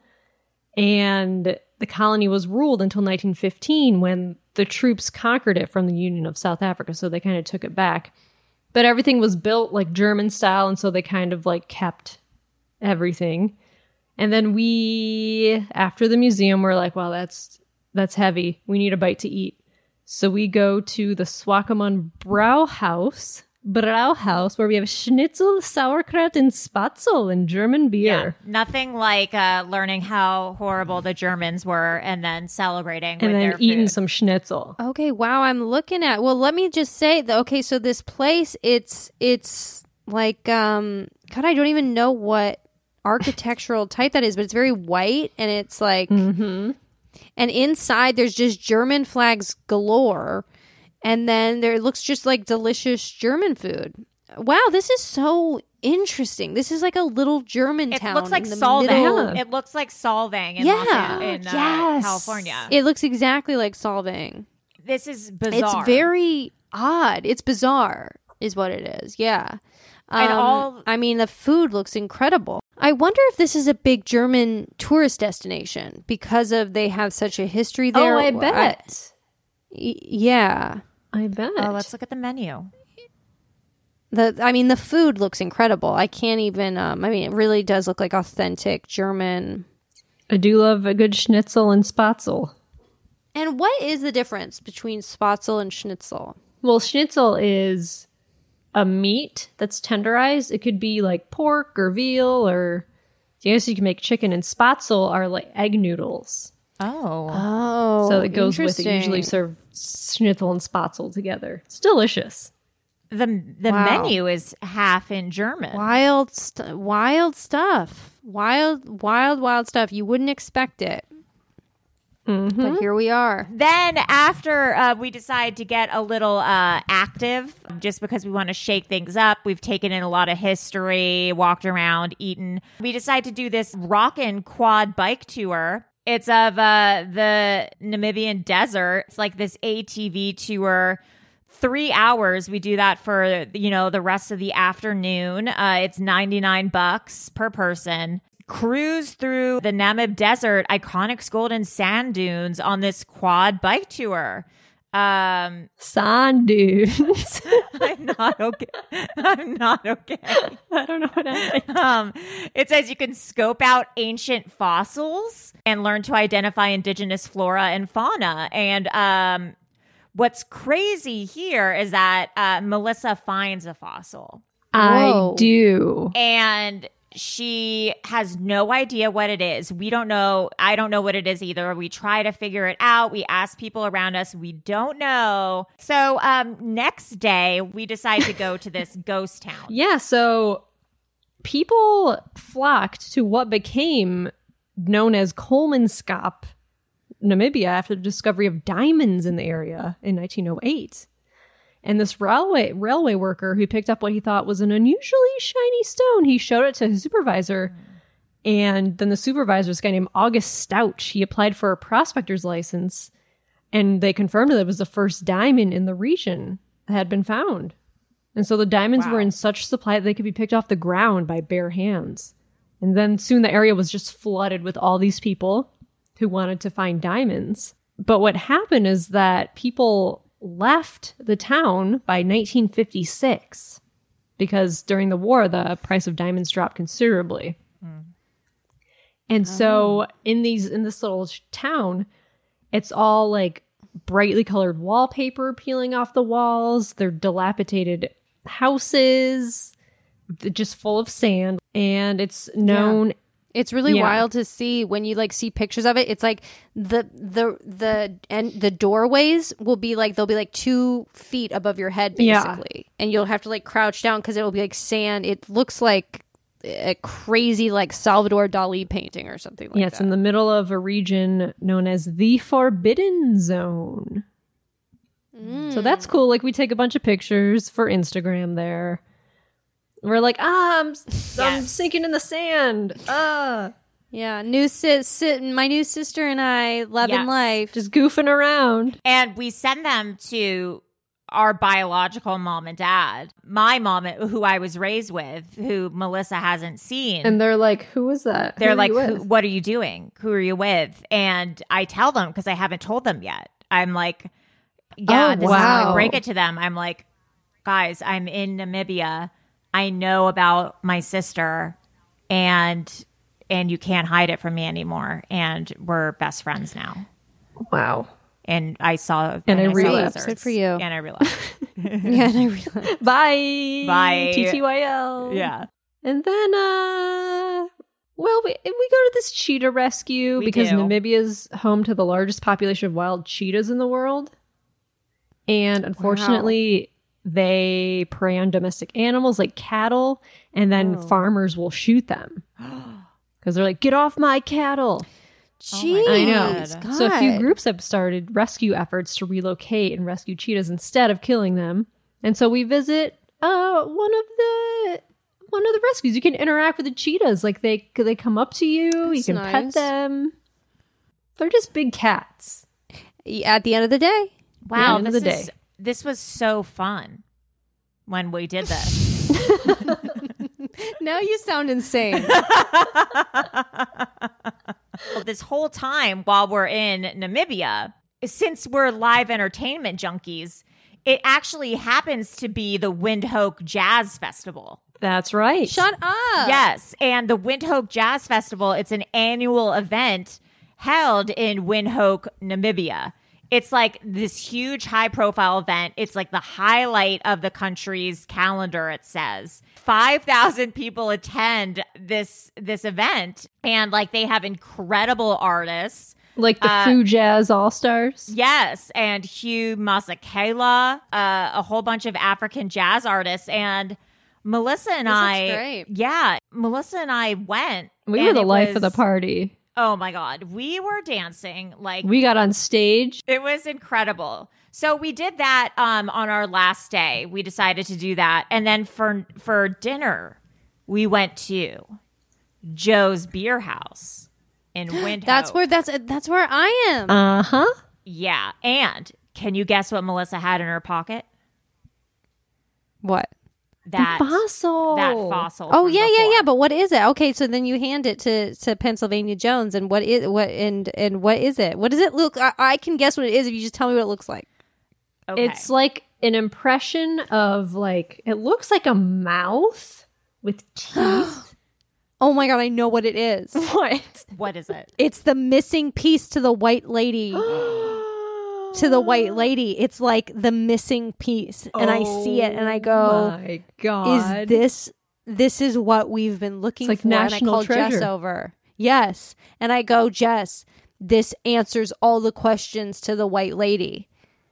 And the colony was ruled until nineteen fifteen when the troops conquered it from the Union of South Africa. So they kind of took it back. But everything was built like German style. And so they kind of like kept everything. And then we, after the museum, we're like, well, that's that's heavy. We need a bite to eat. So we go to the Swakopmund Brauhaus, Brauhaus, where we have Schnitzel, Sauerkraut, and Spatzel and German beer. Yeah, nothing like uh, learning how horrible the Germans were and then celebrating And with then their eating food. some schnitzel. Okay, wow, I'm looking at. Well, let me just say that. Okay, so this place, it's it's like um, God, I don't even know what architectural type that is, but it's very white, and it's like, Mm-hmm. and inside there's just German flags galore, and then there it looks just like delicious German food. Wow, this is so interesting. This is like a little German It town. looks like in the Solvang. middle- Yeah. It looks like Solvang in, Yeah. Los- in uh, Yes. California. It looks exactly like Solvang. This is bizarre. It's very odd. It's bizarre, is what it is. Yeah. And Um, all- I mean, the food looks incredible. I wonder if this is a big German tourist destination because of they have such a history there. Oh, I bet. Y- yeah. I bet. Oh, let's look at the menu. The I mean, the food looks incredible. I can't even. Um, I mean, it really does look like authentic German. I do love a good schnitzel and spatzel. And what is the difference between Spatzel and Schnitzel? Well, schnitzel is a meat that's tenderized. It could be like pork or veal, or I guess you can make chicken. And spatzel are like egg noodles. Oh. Oh, so it goes with it. interesting. Usually serve schnitzel and spatzel together. It's delicious. The the Wow. menu is half in German. Wild, st- wild stuff. Wild, wild, wild stuff. You wouldn't expect it, Mm-hmm. but here we are. Then after uh, we decide to get a little uh, active, just because we want to shake things up, we've taken in a lot of history, walked around, eaten. We decide to do this rockin' quad bike tour. It's of uh, the Namibian desert. It's like this A T V tour. Three hours. We do that for, you know, the rest of the afternoon. Uh, it's ninety-nine bucks per person. Cruise through the Namib Desert, iconic golden sand dunes on this quad bike tour. Um, Sand dunes. I'm not okay. I'm not okay. I don't know what happened. Um, it says you can scope out ancient fossils and learn to identify indigenous flora and fauna. And um, what's crazy here is that uh, Melissa finds a fossil. I Whoa. do. And she has no idea what it is. We don't know. I don't know what it is either. We try to figure it out. We ask people around us. We don't know. So um, next day, we decide to go to this ghost town. Yeah, so people flocked to what became known as Kolmanskap, Namibia, after the discovery of diamonds in the area in nineteen oh eight. And this railway railway worker who picked up what he thought was an unusually shiny stone, he showed it to his supervisor. And then the supervisor, this guy named August Stouch, he applied for a prospector's license. And they confirmed that it was the first diamond in the region that had been found. And so the diamonds Wow. were in such supply that they could be picked off the ground by bare hands. And then soon the area was just flooded with all these people who wanted to find diamonds. But what happened is that people left the town by nineteen fifty-six because during the war, the price of diamonds dropped considerably. Mm. And so in these in this little sh- town, it's all like brightly colored wallpaper peeling off the walls. They're dilapidated houses, th- just full of sand. And it's known It's really Yeah. wild to see when you like see pictures of it. It's like the the the and the doorways will be like they'll be like two feet above your head Yeah. basically, and you'll have to like crouch down because it'll be like sand. It looks like a crazy like Salvador Dali painting or something like yeah, it's that. in the middle of a region known as the Forbidden Zone. So that's cool. Like we take a bunch of pictures for Instagram there. We're like, ah, I'm, s- I'm Yes. sinking in the sand. Ah, Yeah, new sis, si- my new sister and I loving Yes. life. just goofing around. And we send them to our biological mom and dad. My mom, who I was raised with, who Melissa hasn't seen. And they're like, who is that? Who They're are like, you Who, with?" what are you doing? Who are you with? And I tell them because I haven't told them yet. I'm like, yeah, Oh, this is how I wow. break it to them. I'm like, guys, I'm in Namibia. I know about my sister and and you can't hide it from me anymore. And we're best friends now. Wow. And I saw And I I saw relapsed. lizards. Good for you. And I realized. Yeah, and I realized. Bye. Bye. T T Y L. Yeah. And then, uh, well, we, we go to this cheetah rescue We because do. Namibia's home to the largest population of wild cheetahs in the world. And unfortunately, they prey on domestic animals like cattle, and then farmers will shoot them because they're like, get off my cattle. Jeez, I know. God. So a few groups have started rescue efforts to relocate and rescue cheetahs instead of killing them. And so we visit uh one of the one of the rescues. You can interact with the cheetahs. Like they they come up to you, you That's can nice. pet them. They're just big cats. At the end of the day, Wow, end of this the is day. this was so fun when we did this. now you sound insane. This whole time while we're in Namibia, since we're live entertainment junkies, it actually happens to be the Windhoek Jazz Festival. That's right. Shut up. Yes, and the Windhoek Jazz Festival, it's an annual event held in Windhoek, Namibia. It's like this huge high profile event. It's like the highlight of the country's calendar, it says. five thousand people attend this this event, and like they have incredible artists. Like the Uh, Foo Jazz All Stars. Yes, and Hugh Masekela, uh, a whole bunch of African jazz artists, and Melissa and This looks I, great. yeah, Melissa and I went. We and were the it life of the was- party. Oh my God, we were dancing like We got on stage. it was incredible. So we did that um, on our last day. We decided to do that, and then for for dinner, we went to Joe's Beer House in Windhoek. That's where that's that's where I am. Uh huh. Yeah, and can you guess what Melissa had in her pocket? what? That Fossil. that fossil. Oh from yeah, yeah, before. yeah. But what is it? Okay, so then you hand it to to Pennsylvania Jones, and what is what and and what is it? What does it look? I, I can guess what it is if you just tell me what it looks like. Okay. It's like an impression of like, it looks like a mouth with teeth. Oh my god, I know what it is. What? What is it? It's the missing piece to the white lady. to the white lady. It's like the missing piece, and I see it, and I go, My God. "Is this this is what we've been looking It's like for?" national and I call Jess treasure. over. Yes, and I go, "Jess, this answers all the questions to the white lady."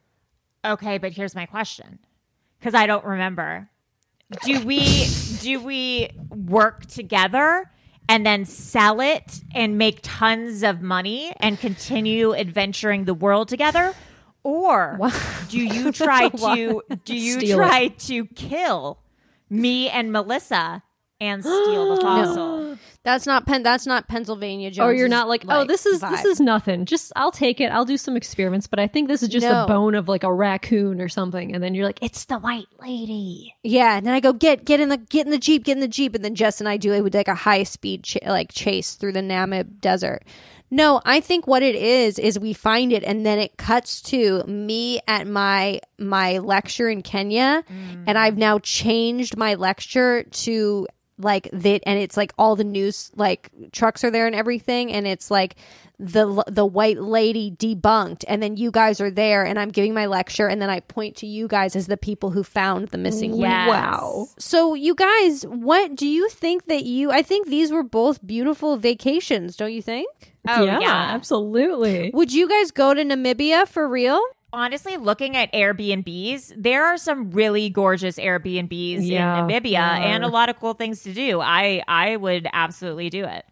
Okay, but here's my question, because I don't remember. Do we do we work together and then sell it and make tons of money and continue adventuring the world together? Or do you try to do you Steal try to kill me and Melissa and steal the fossil? That's not Pen. That's not Pennsylvania Jones. Or you're not like, oh, this is this is nothing. Just I'll take it. I'll do some experiments, but I think this is just No. a bone of like a raccoon or something. And then you're like, it's the white lady. Yeah, and then I go get get in the get in the jeep, get in the jeep, and then Jess and I do it with like a high speed ch- like chase through the Namib Desert. No, I think what it is is we find it, and then it cuts to me at my my lecture in Kenya, and I've now changed my lecture to like that, and it's like all the news like trucks are there and everything, and it's like the the white lady debunked, and then you guys are there, and I'm giving my lecture, and then I point to you guys as the people who found the missing Yes. Wow. so you guys, what do you think that you, I think these were both beautiful vacations, don't you think? Oh yeah, yeah. absolutely. Would you guys go to Namibia for real? Honestly, looking at Airbnbs, there are some really gorgeous Airbnbs Yeah, in Namibia there and a are. lot of cool things to do. I I would absolutely do it.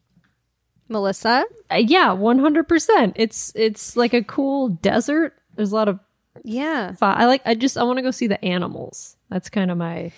Melissa? Uh, yeah, one hundred percent. It's it's like a cool desert. There's a lot of Yeah. fi- I like I just I want to go see the animals. That's kind of my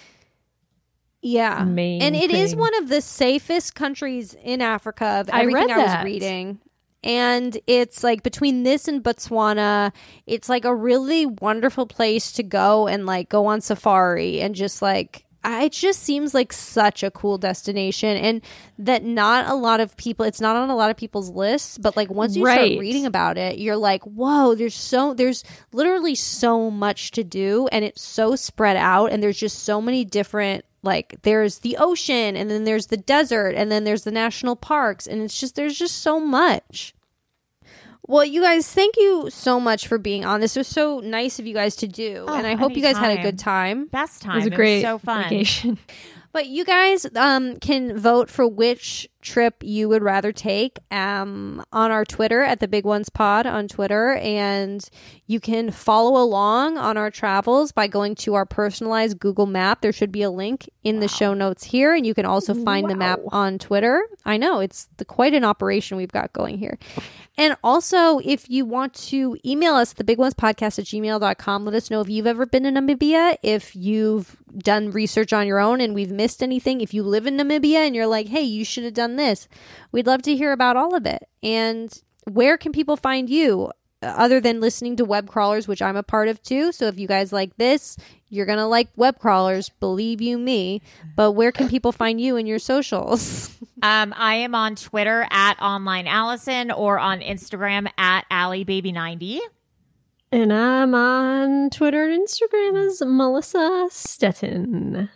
Yeah. main and it is thing. one of the safest countries in Africa of I everything read I, was that. reading. And it's like between this and Botswana, it's like a really wonderful place to go and like go on safari and just like I- it just seems like such a cool destination, and that not a lot of people, it's not on a lot of people's lists, but like once you Right. start reading about it, you're like, whoa, there's so there's literally so much to do, and it's so spread out, and there's just so many different Like there's the ocean, and then there's the desert, and then there's the national parks, and it's just there's just so much. Well, you guys, thank you so much for being on. This was so nice of you guys to do, Oh, and I hope you guys had a anytime. good time. Best time. It was a great so fun. vacation. But you guys um, can vote for which trip you would rather take um, on our Twitter at the Big Ones Pod on Twitter. And you can follow along on our travels by going to our personalized Google map. There should be a link in the show notes here. And you can also find the map on Twitter. I know, it's the, quite an operation we've got going here. And also, if you want to email us, the big ones podcast at gmail dot com, let us know if you've ever been to Namibia, if you've done research on your own and we've missed anything, if you live in Namibia and you're like, hey, you should have done this. We'd love to hear about all of it. And where can people find you other than listening to web crawlers, which I'm a part of too? So if you guys like this, you're going to like web crawlers, believe you me. But where can people find you in your socials? Um, I am on Twitter at Online Allison or on Instagram at Allie Baby ninety. And I'm on Twitter and Instagram as Melissa Stettin.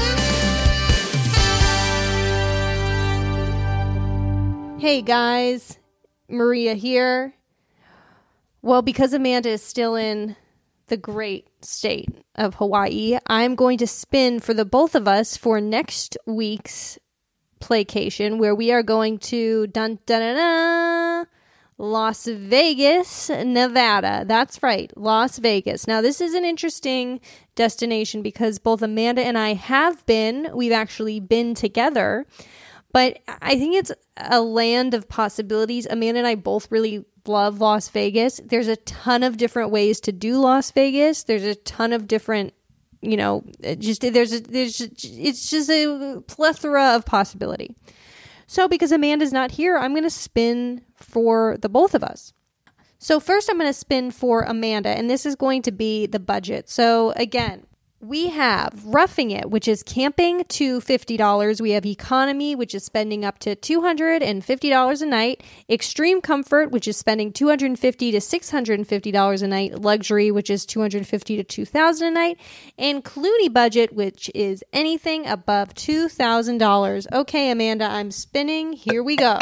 Hey guys, Maria here. Well, because Amanda is still in the great state of Hawaii, I'm going to spin for the both of us for next week's playcation, where we are going to dun, dun, dun, dun, Las Vegas, Nevada. That's right, Las Vegas. Now, this is an interesting destination because both Amanda and I have been. We've actually been together. But I think it's a land of possibilities. Amanda and I both really love Las Vegas. There's a ton of different ways to do Las Vegas. There's a ton of different, you know, just there's a, there's it's just a plethora of possibility. So because Amanda's not here, I'm going to spin for the both of us. So first I'm going to spin for Amanda, and this is going to be the budget. So again, we have Roughing It, which is camping to fifty dollars. We have Economy, which is spending up to two hundred fifty dollars a night. Extreme Comfort, which is spending two hundred fifty dollars to six hundred fifty dollars a night. Luxury, which is two hundred fifty dollars to two thousand dollars a night. And Clooney Budget, which is anything above two thousand dollars. Okay, Amanda, I'm spinning. Here we go.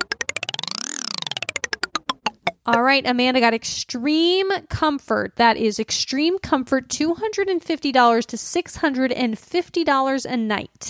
All right, Amanda got Extreme Comfort. That is Extreme Comfort, two hundred fifty dollars to six hundred fifty dollars a night.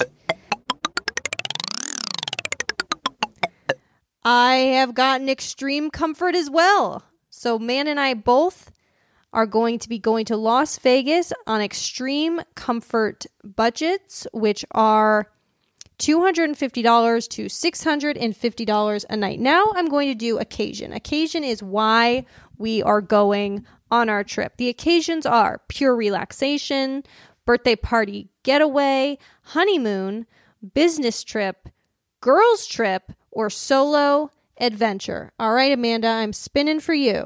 I have gotten Extreme Comfort as well. So Man and I both are going to be going to Las Vegas on Extreme Comfort budgets, which are two hundred fifty dollars to six hundred fifty dollars a night. Now I'm going to do occasion. Occasion is why we are going on our trip. The occasions are pure relaxation, birthday party getaway, honeymoon, business trip, girls trip, or solo adventure. All right, Amanda, I'm spinning for you.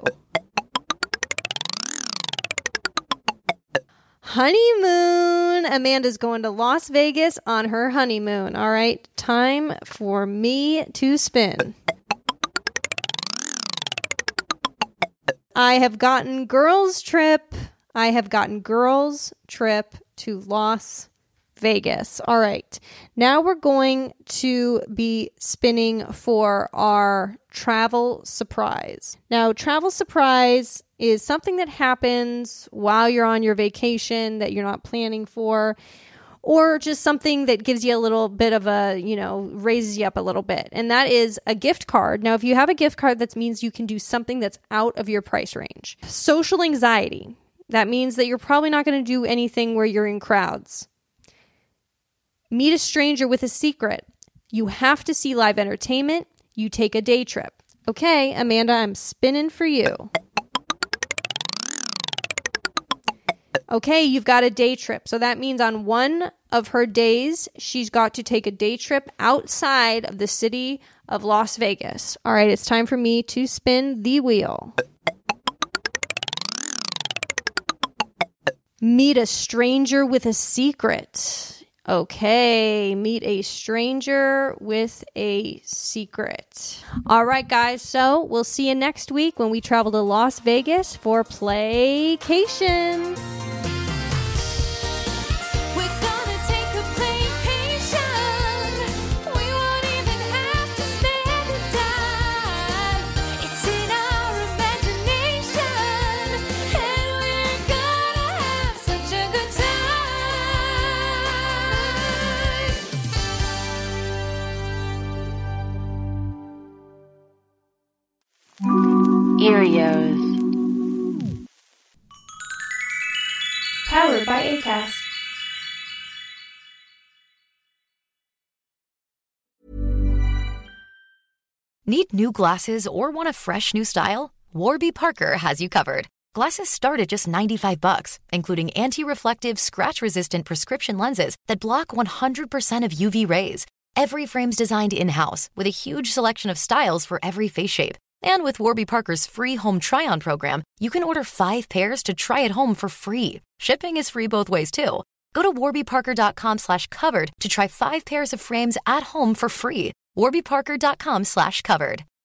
Honeymoon. Amanda's going to Las Vegas on her honeymoon. All right, time for me to spin. I have gotten girls trip. I have gotten girls trip to Las Vegas. All right, now we're going to be spinning for our travel surprise. Now, travel surprise is something that happens while you're on your vacation that you're not planning for, or just something that gives you a little bit of a, you know, raises you up a little bit. And that is a gift card. Now, if you have a gift card, that means you can do something that's out of your price range. Social anxiety. That means that you're probably not going to do anything where you're in crowds. Meet a stranger with a secret. You have to see live entertainment. You take a day trip. Okay, Amanda, I'm spinning for you. Okay, you've got a day trip. So that means on one of her days, she's got to take a day trip outside of the city of Las Vegas. All right, it's time for me to spin the wheel. Meet a stranger with a secret. Okay, meet a stranger with a secret. All right, guys, so we'll see you next week when we travel to Las Vegas for Playcation. We're gonna take a play Erios. Powered by Acast. Need new glasses or want a fresh new style? Warby Parker has you covered. Glasses start at just ninety-five bucks, including anti-reflective, scratch-resistant prescription lenses that block one hundred percent of U V rays. Every frame's designed in-house with a huge selection of styles for every face shape. And with Warby Parker's free home try-on program, you can order five pairs to try at home for free. Shipping is free both ways, too. Go to warbyparker.com slash covered to try five pairs of frames at home for free. warbyparker.com slash covered.